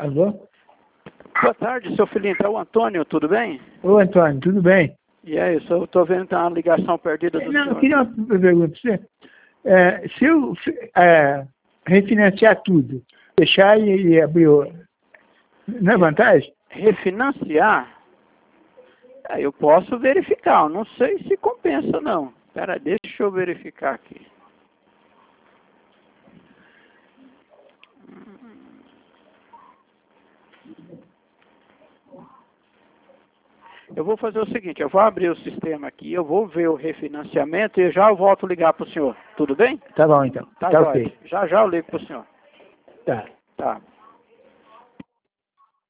Alô? Boa tarde, seu filhinho. É o Antônio, tudo bem? Ô, Antônio, tudo bem? E é isso, eu estou vendo que tem uma ligação perdida do Não, senhor. eu queria uma pergunta para você. Se eu refinanciar tudo, fechar e abrir, não é vantagem? Refinanciar? Eu posso verificar, eu não sei se compensa não. Espera, deixa eu verificar aqui. Eu vou fazer o seguinte, eu vou abrir o sistema aqui, eu vou ver o refinanciamento e já eu volto ligar para o senhor. Tudo bem? Tá bom, então. Tá Tá jóia. ok. Já eu ligo para o senhor. Tá. Tá.